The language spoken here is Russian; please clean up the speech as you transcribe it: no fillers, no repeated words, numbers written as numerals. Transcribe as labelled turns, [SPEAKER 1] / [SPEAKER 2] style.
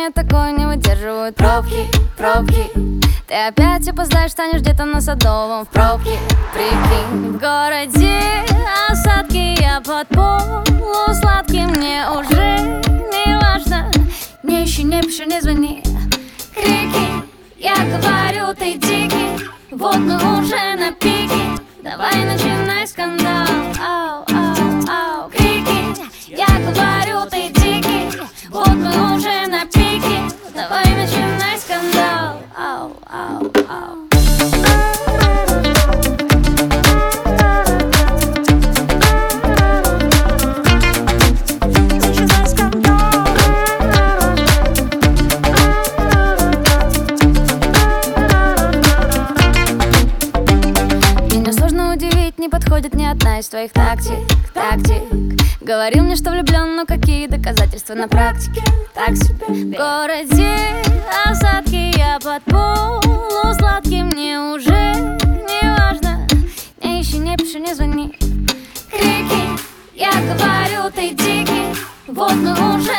[SPEAKER 1] меня такое не выдерживают пробки, пробки. Ты опять опоздаешь, станешь где-то на Садовом в пробке, прикинь. В городе осадки, я под полусладким. Мне уже не важно, мне еще не пиши, не звони. Крики, я говорю, ты дикий. Вот мы уже на пике, давай начинай скандал. Ау, ау, ау. Крики, я говорю, ты дикий. Вот мы уже на пике, давай начинай скандал. Ау, ау, ау. Не подходит ни одна из твоих тактик. Говорил мне, что влюблен, но какие доказательства на практике? Так себе. В городе осадки, я под полусладким. Мне уже не важно, мне еще не пиши, не звони. Крики, я говорю, ты дикий. Вот мы уже